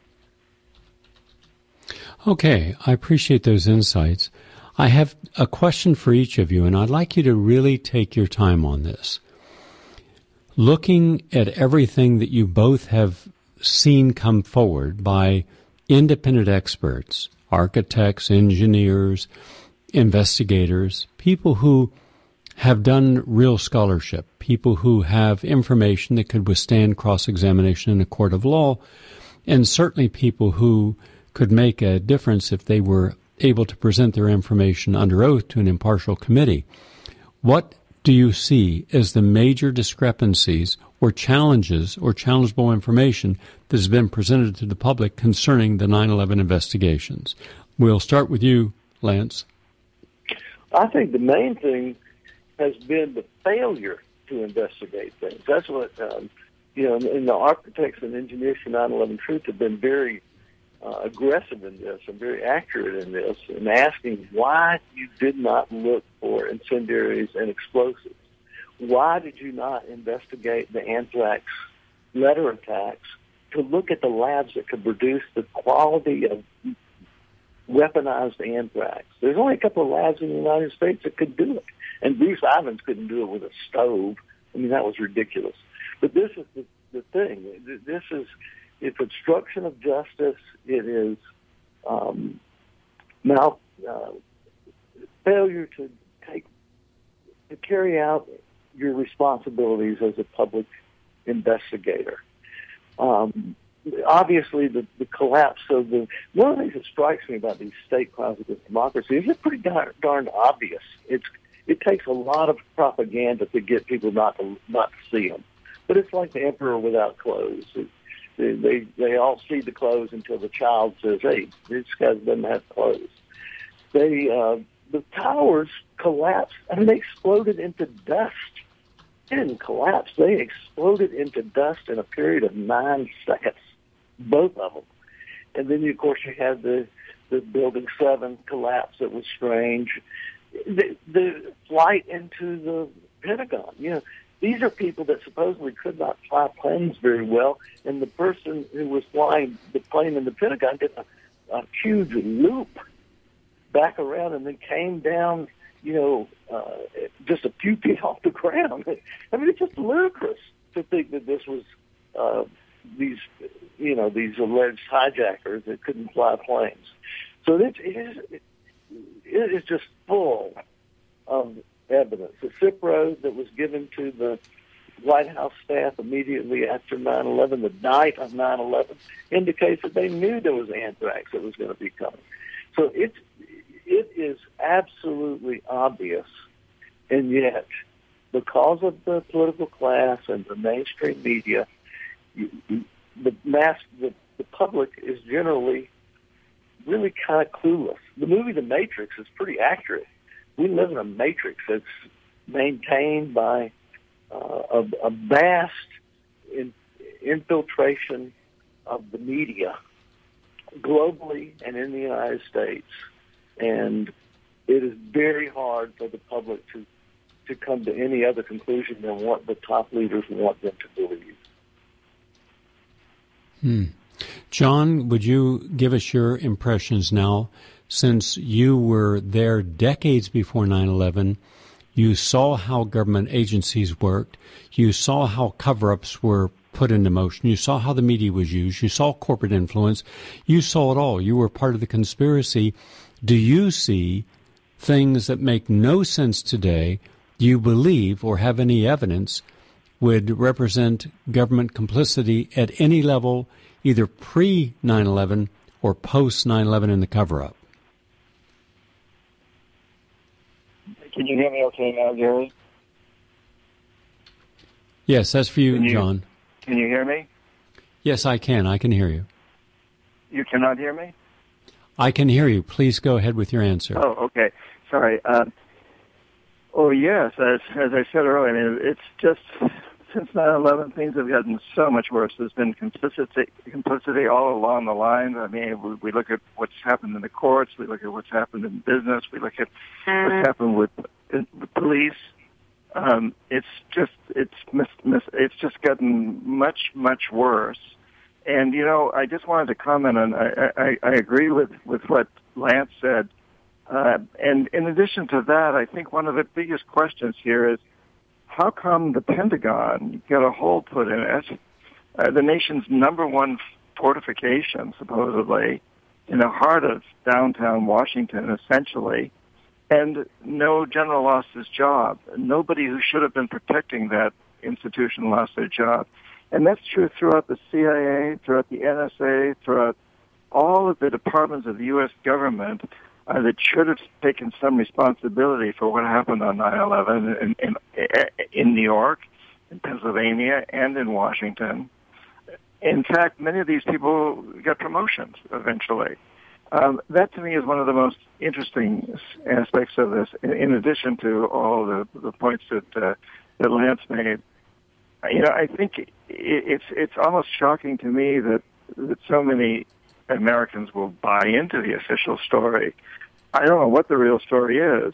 Okay, I appreciate those insights. I have a question for each of you, and I'd like you to really take your time on this. Looking at everything that you both have seen come forward by independent experts, architects, engineers, investigators, people who have done real scholarship, people who have information that could withstand cross-examination in a court of law, and certainly people who could make a difference if they were able to present their information under oath to an impartial committee. What do you see as the major discrepancies or challenges or challengeable information that has been presented to the public concerning the nine eleven investigations? We'll start with you, Lance. I think the main thing has been the failure to investigate things. That's what, um, you know, and the architects and engineers for nine eleven Truth have been very uh, aggressive in this and very accurate in this, and asking why you did not look for incendiaries and explosives. Why did you not investigate the anthrax letter attacks to look at the labs that could produce the quality of weaponized anthrax? There's only a couple of labs in the United States that could do it. And Bruce Ivins couldn't do it with a stove. I mean, that was ridiculous. But this is the, the thing. This is, it's obstruction of justice. It is um, now uh, failure to take, to carry out your responsibilities as a public investigator. Um, obviously, the, the collapse of the, one of the things that strikes me about these state crimes against democracy is it's pretty darn, darn obvious. It's It takes a lot of propaganda to get people not to not to see them. But it's like the emperor without clothes. It, they, they they all see the clothes until the child says, "Hey, this guy doesn't have clothes." They uh, the towers collapsed. I mean, they exploded into dust. They didn't collapse. They exploded into dust in a period of nine seconds, both of them. And then, of course, you had the the Building Seven collapse. That was strange. The, the flight into the Pentagon, you know, these are people that supposedly could not fly planes very well, and the person who was flying the plane in the Pentagon did a, a huge loop back around and then came down, you know, uh, just a few feet off the ground. I mean, it's just ludicrous to think that this was uh, these, you know, these alleged hijackers that couldn't fly planes. So it is. It, It is just full of evidence. The S I P R O that was given to the White House staff immediately after nine eleven, the night of nine eleven, indicates that they knew there was anthrax that was going to be coming. So it's, it is absolutely obvious, and yet, because of the political class and the mainstream media, the mass, the, the public is generally really kind of clueless. The movie The Matrix is pretty accurate. We live in a matrix that's maintained by uh, a, a vast in, infiltration of the media globally and in the United States. And it is very hard for the public to, to come to any other conclusion than what the top leaders want them to believe. Hmm. John, would you give us your impressions now, since you were there decades before nine eleven, you saw how government agencies worked, you saw how cover-ups were put into motion, you saw how the media was used, you saw corporate influence, you saw it all, you were part of the conspiracy. Do you see things that make no sense today, you believe or have any evidence would represent government complicity at any level, either pre nine eleven or post nine eleven in the cover-up? Can you hear me okay now, Gary? Yes, that's for you, can you, John. Can you hear me? Yes, I can. I can hear you. You cannot hear me? I can hear you. Please go ahead with your answer. Oh, okay. Sorry. Uh, oh, yes. As, as I said earlier, I mean, it's just since nine eleven, things have gotten so much worse. There's been complicity, complicity all along the line. I mean, we, we look at what's happened in the courts. We look at what's happened in business. We look at what's happened with the police. Um, it's just it's mis, mis, it's just gotten much much worse. And you know, I just wanted to comment on. I, I, I agree with, with what Lance said. Uh, and in addition to that, I think one of the biggest questions here is, how come the Pentagon got a hole put in it, uh, the nation's number one fortification, supposedly, in the heart of downtown Washington, essentially, and no general lost his job. Nobody who should have been protecting that institution lost their job. And that's true throughout the C I A, throughout the N S A, throughout all of the departments of the U S government. uh, that should have taken some responsibility for what happened on nine eleven in, in, in New York, in Pennsylvania, and in Washington. In fact, many of these people got promotions eventually. Um, that to me is one of the most interesting aspects of this, in, in addition to all the, the points that, uh, that Lance made. You know, I think it, it's it's almost shocking to me that, that so many Americans will buy into the official story. I don't know what the real story is,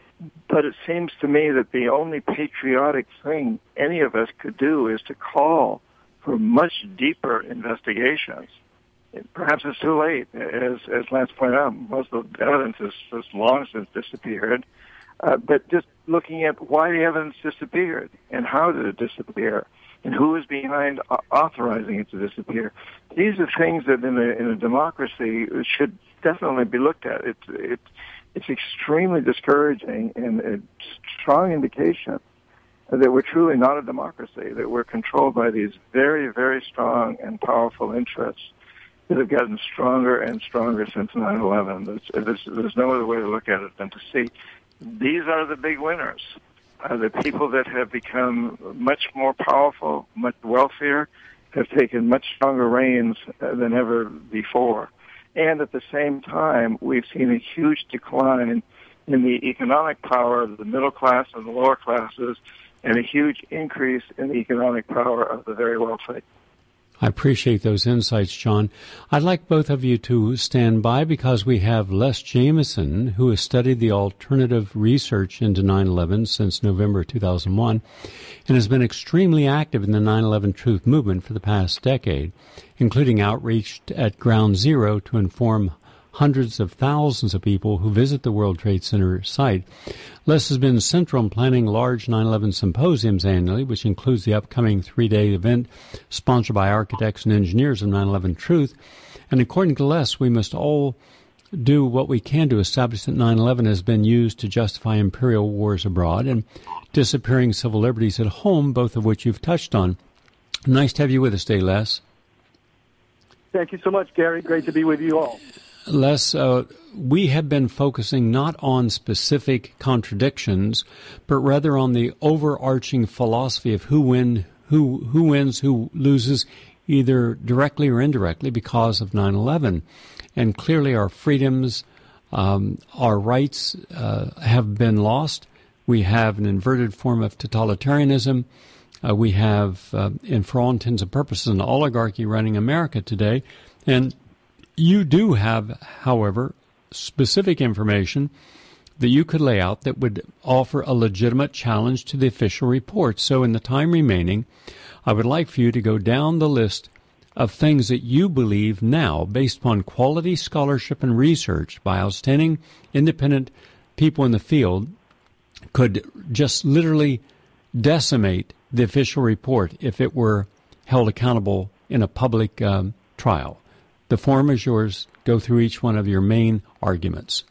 but it seems to me that the only patriotic thing any of us could do is to call for much deeper investigations. Perhaps it's too late. As as Lance pointed out, most of the evidence is, is long since disappeared. Uh, but just looking at why the evidence disappeared and how did it disappear and who is behind authorizing it to disappear. These are things that in a, in a democracy should definitely be looked at. It's, it, it's extremely discouraging and a strong indication that we're truly not a democracy, that we're controlled by these very, very strong and powerful interests that have gotten stronger and stronger since nine eleven. There's, there's, there's no other way to look at it than to see these are the big winners. Uh, the people that have become much more powerful, much wealthier, have taken much stronger reins uh, than ever before. And at the same time, we've seen a huge decline in the economic power of the middle class and the lower classes, and a huge increase in the economic power of the very wealthy. I appreciate those insights, John. I'd like both of you to stand by because we have Les Jameson, who has studied the alternative research into nine eleven since November two thousand one and has been extremely active in the nine eleven Truth movement for the past decade, including outreach at Ground Zero to inform hundreds of thousands of people who visit the World Trade Center site. Les has been central in planning large nine eleven symposiums annually, which includes the upcoming three-day event sponsored by architects and engineers of nine eleven Truth. And according to Les, we must all do what we can to establish that nine eleven has been used to justify imperial wars abroad and disappearing civil liberties at home, both of which you've touched on. Nice to have you with us today, Les. Thank you so much, Gary. Great to be with you all. Les, uh, we have been focusing not on specific contradictions, but rather on the overarching philosophy of who win, who who wins, who loses, either directly or indirectly because of nine eleven. And clearly our freedoms, um, our rights uh, have been lost. We have an inverted form of totalitarianism. Uh, we have, uh, and for all intents and purposes, an oligarchy running America today. And you do have, however, specific information that you could lay out that would offer a legitimate challenge to the official report. So in the time remaining, I would like for you to go down the list of things that you believe now, based upon quality scholarship and research by outstanding independent people in the field, could just literally decimate the official report if it were held accountable in a public um, trial. The forum is yours. Go through each one of your main arguments.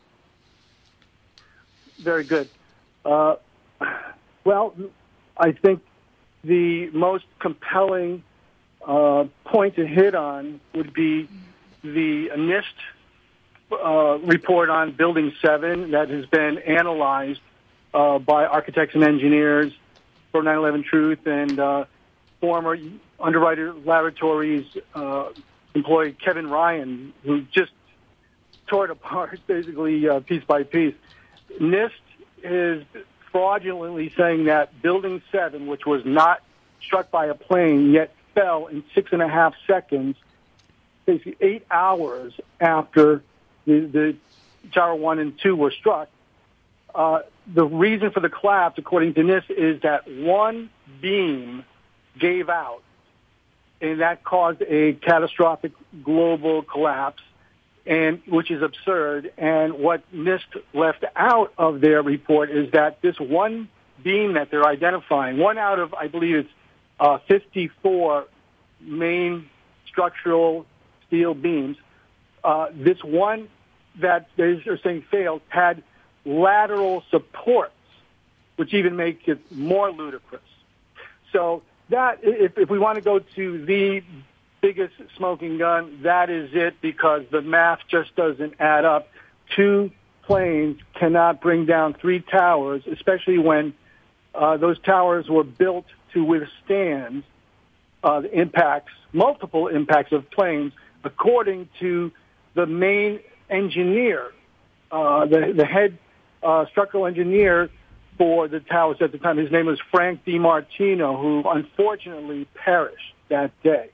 Very good. Uh, well, I think the most compelling uh, point to hit on would be the NIST uh, report on Building seven that has been analyzed uh, by architects and engineers for nine eleven Truth and uh, former Underwriter Laboratories uh employee Kevin Ryan, who just tore it apart basically uh, piece by piece. NIST is fraudulently saying that Building seven, which was not struck by a plane, yet fell in six and a half seconds, basically eight hours after the, the Tower one and two were struck. Uh, the reason for the collapse, according to NIST, is that one beam gave out, and that caused a catastrophic global collapse, and which is absurd. And what NIST left out of their report is that this one beam that they're identifying, one out of, I believe it's uh, fifty-four main structural steel beams, uh, this one that they're saying failed had lateral supports, which even make it more ludicrous. So that, if, if we want to go to the biggest smoking gun, that is it, because the math just doesn't add up. Two planes cannot bring down three towers, especially when uh, those towers were built to withstand uh, the impacts, multiple impacts of planes, according to the main engineer, uh, the, the head uh, structural engineer for the towers at the time. His name was Frank DiMartino, who unfortunately perished that day.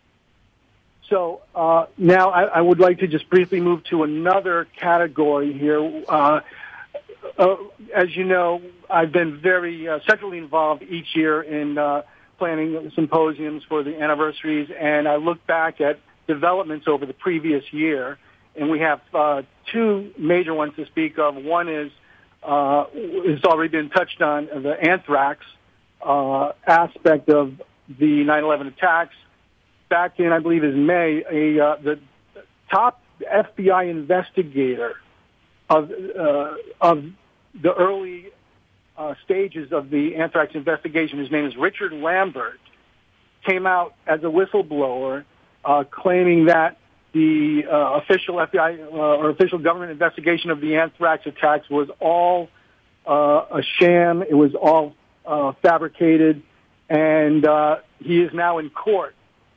So uh, now I, I would like to just briefly move to another category here. Uh, uh, as you know, I've been very uh, centrally involved each year in uh, planning symposiums for the anniversaries, and I look back at developments over the previous year, and we have uh, two major ones to speak of. One is, uh, it's already been touched on, the anthrax uh, aspect of the nine eleven attacks. Back in, I believe, is May, a uh, the top F B I investigator of uh, of the early uh, stages of the anthrax investigation, his name is Richard Lambert, came out as a whistleblower, uh, claiming that the uh, official F B I uh, or official government investigation of the anthrax attacks was all uh, a sham. It was all uh, fabricated, and uh, he is now in court.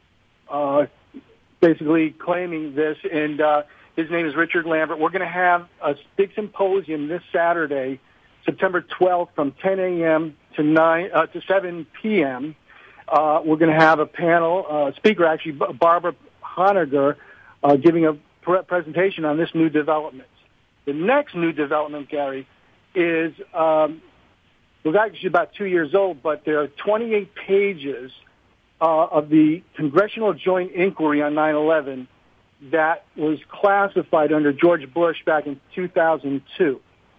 Uh, basically claiming this, and uh, his name is Richard Lambert. We're going to have a big symposium this Saturday, September twelfth, from ten a.m. to nine uh, to seven p.m. Uh, we're going to have a panel uh, speaker, actually Barbara Honegger, uh, giving a pre- presentation on this new development. The next new development, Gary, is um, was actually about two years old, but there are twenty-eight pages Uh, of the Congressional Joint Inquiry on nine eleven that was classified under George Bush back in two thousand two.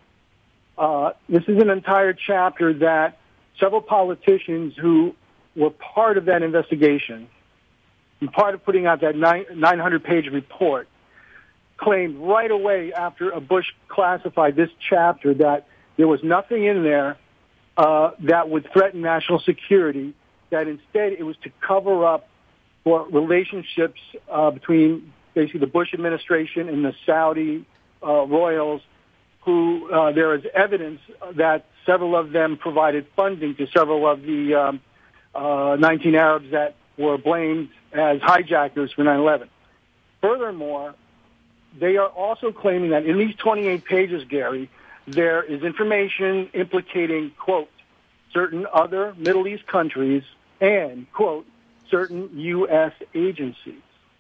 Uh, this is an entire chapter that several politicians who were part of that investigation and part of putting out that nine hundred page report claimed right away after Bush classified this chapter that there was nothing in there uh, that would threaten national security, that instead it was to cover up for relationships uh, between basically the Bush administration and the Saudi uh, royals, who uh, there is evidence that several of them provided funding to several of the um, uh, nineteen Arabs that were blamed as hijackers for nine eleven. Furthermore, they are also claiming that in these twenty-eight pages, Gary, there is information implicating, quote, certain other Middle East countries and, quote, certain U S agencies.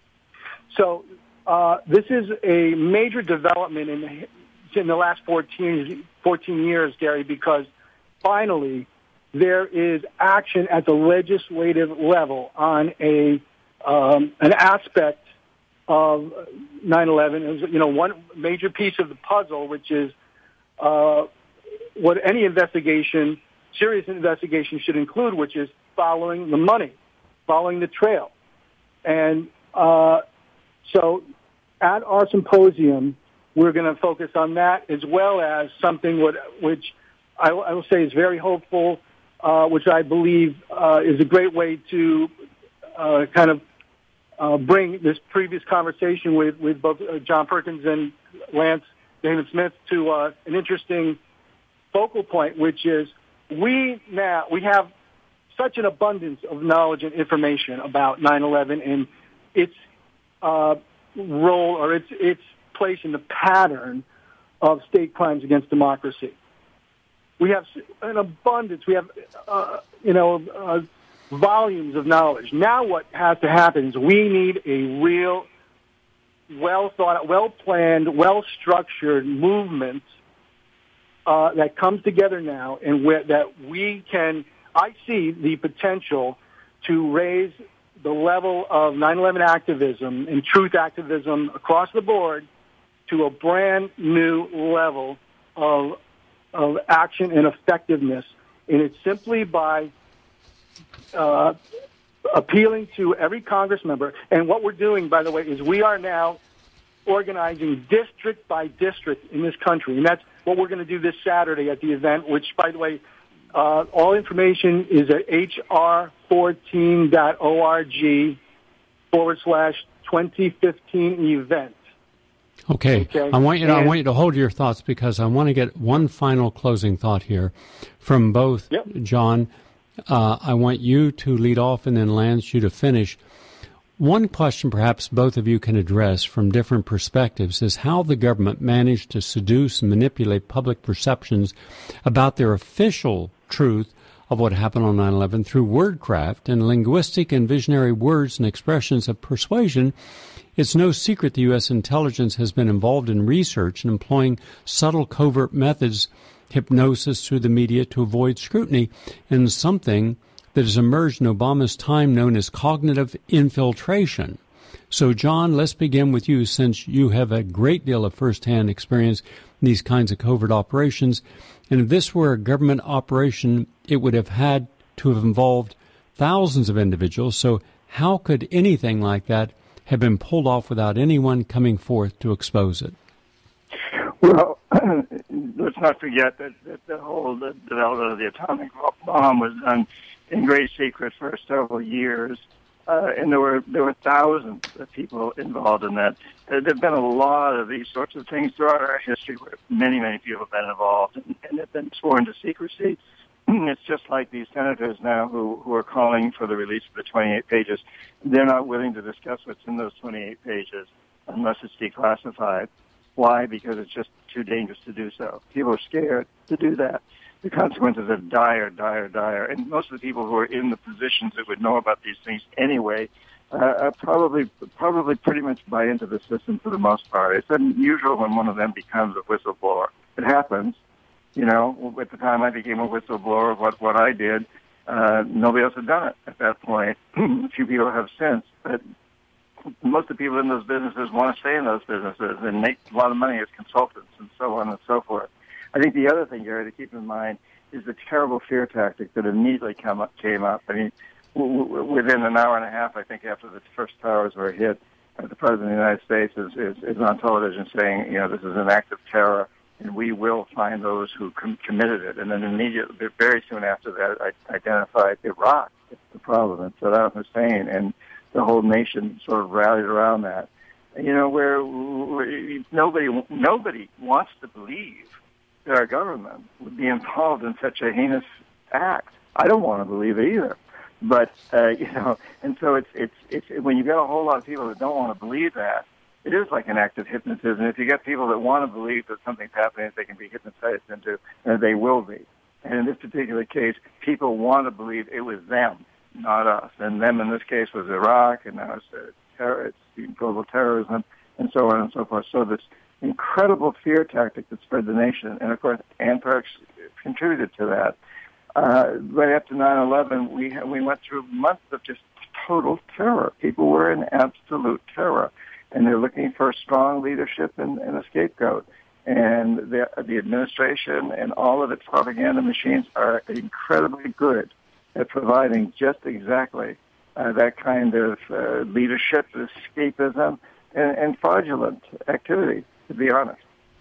So uh, this is a major development in the, in the last fourteen, fourteen years, Gary, because finally there is action at the legislative level on a um, an aspect of nine eleven. It was, you know, one major piece of the puzzle, which is uh, what any investigation, serious investigation, should include, which is following the money, following the trail. And uh, so at our symposium, we're going to focus on that, as well as something what, which I, I will say is very hopeful, uh, which I believe uh, is a great way to uh, kind of uh, bring this previous conversation with, with both uh, John Perkins and Lance David Smith to uh, an interesting focal point, which is we now we have such an abundance of knowledge and information about nine eleven and its uh, role or its its place in the pattern of state crimes against democracy. We have an abundance. We have, uh, you know, uh, volumes of knowledge. Now what has to happen is we need a real, well-thought-out, well-planned, well-structured movement uh, that comes together now and where, that we can, I see the potential to raise the level of nine eleven activism and truth activism across the board to a brand new level of of action and effectiveness. And it's simply by uh, appealing to every Congress member. And what we're doing, by the way, is we are now organizing district by district in this country. And that's what we're going to do this Saturday at the event, which, by the way, uh, all information is at h r fourteen dot org forward slash twenty fifteen event. Okay. Okay. I want you to, I And- want you to hold your thoughts because I want to get one final closing thought here from both Yep. John. Uh, I want you to lead off and then Lance, you to finish. One question perhaps both of you can address from different perspectives is how the government managed to seduce and manipulate public perceptions about their official truth of what happened on nine eleven through wordcraft and linguistic and visionary words and expressions of persuasion. It's no secret the U S intelligence has been involved in research and employing subtle covert methods, hypnosis through the media to avoid scrutiny, and something that has emerged in Obama's time known as cognitive infiltration. So, John, let's begin with you since you have a great deal of firsthand experience in these kinds of covert operations. And if this were a government operation, it would have had to have involved thousands of individuals. So how could anything like that have been pulled off without anyone coming forth to expose it? Well, let's not forget that, that the whole the development of the atomic bomb was done in great secret for several years, uh, and there were there were thousands of people involved in that. Uh, there have been a lot of these sorts of things throughout our history where many, many people have been involved and, and have been sworn to secrecy. It's just like these senators now who, who are calling for the release of the twenty-eight pages. They're not willing to discuss what's in those twenty-eight pages unless it's declassified. Why? Because it's just too dangerous to do so. People are scared to do that. The consequences are dire, dire, dire. And most of the people who are in the positions that would know about these things anyway uh, are probably probably pretty much buy into the system for the most part. It's unusual when one of them becomes a whistleblower. It happens. You know, at the time I became a whistleblower of what, what I did, uh, nobody else had done it at that point. A few people have since. But most of the people in those businesses want to stay in those businesses and make a lot of money as consultants and so on and so forth. I think the other thing, Gary, to keep in mind is the terrible fear tactic that immediately come up, came up. I mean, w- w- within an hour and a half, I think, after the first towers were hit, uh, the President of the United States is, is, is on television saying, you know, this is an act of terror, and we will find those who com- committed it. And then immediately, very soon after that, I identified Iraq as the problem, and Saddam Hussein, and the whole nation sort of rallied around that. You know, where, where nobody nobody wants to believe that our government would be involved in such a heinous act. I don't want to believe it either. But, uh, you know, and so it's, it's, it's, when you get a whole lot of people that don't want to believe that, it is like an act of hypnotism. If you get people that want to believe that something's happening that they can be hypnotized into, uh, they will be. And in this particular case, people want to believe it was them, not us. And them in this case was Iraq, and now it's, uh, terror, it's global terrorism, and so on and so forth. So this incredible fear tactic that spread the nation, and of course anthrax contributed to that. Uh, right after nine eleven, we ha- we went through months of just total terror. People were in absolute terror, and they're looking for strong leadership and, and a scapegoat. And the, the administration and all of its propaganda machines are incredibly good at providing just exactly uh, that kind of uh, leadership, escapism, and, and fraudulent activity, to be honest.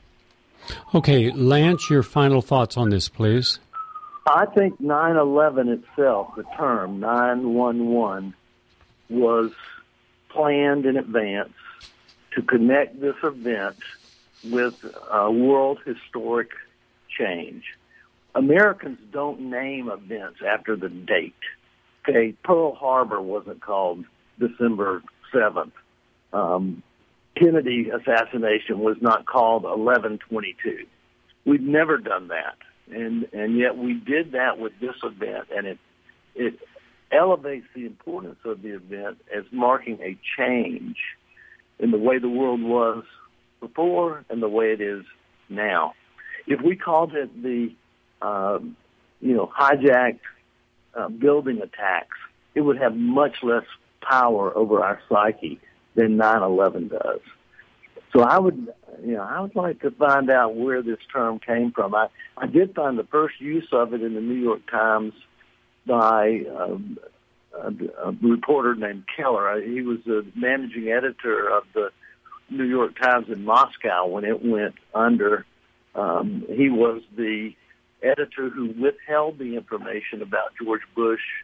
Okay, Lance, your final thoughts on this, please. I think nine eleven itself, the term nine one one, was planned in advance to connect this event with uh, world historic change. Americans don't name events after the date. Okay, Pearl Harbor wasn't called December seventh. Um, Kennedy assassination was not called eleven twenty-two. We've never done that. And and yet we did that with this event, and it it elevates the importance of the event as marking a change in the way the world was before and the way it is now. If we called it the um, you know hijacked uh, building attacks, it would have much less power over our psyche than nine eleven does. So I would, you know, I would like to find out where this term came from. I, I did find the first use of it in the New York Times by um, a, a reporter named Keller. He was the managing editor of the New York Times in Moscow when it went under. Um, he was the editor who withheld the information about George Bush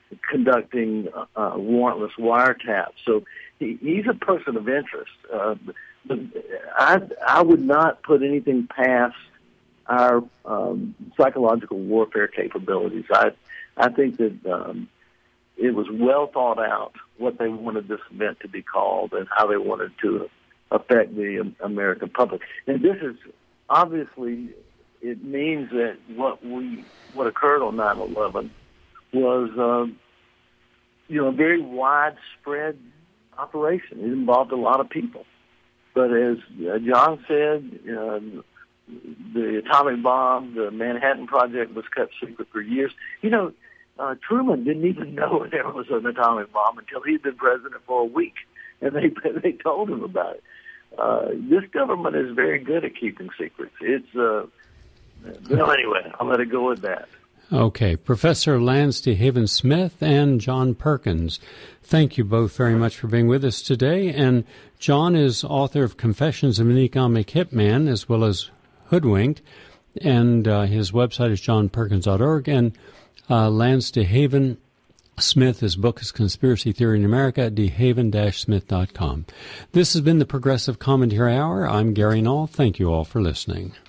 conducting uh, warrantless wiretaps. So he, he's a person of interest. Uh, but I, I would not put anything past our um, psychological warfare capabilities. I, I think that um, it was well thought out what they wanted this event to be called and how they wanted to affect the American public. And this is obviously, it means that what we what occurred on nine eleven was, um, you know, a very widespread operation. It involved a lot of people. But as uh, John said, uh, the atomic bomb, the Manhattan Project was kept secret for years. You know, uh, Truman didn't even know there was an atomic bomb until he'd been president for a week, and they they told him about it. Uh, this government is very good at keeping secrets. It's, uh, well, anyway, I'll let it go with that. Okay. Professor Lance DeHaven Smith and John Perkins, thank you both very much for being with us today. And John is author of Confessions of an Economic Hitman, as well as Hoodwinked, and uh, his website is john perkins dot org. And uh, Lance DeHaven Smith, his book is Conspiracy Theory in America at de haven dash smith dot com. This has been the Progressive Commentary Hour. I'm Gary Null. Thank you all for listening.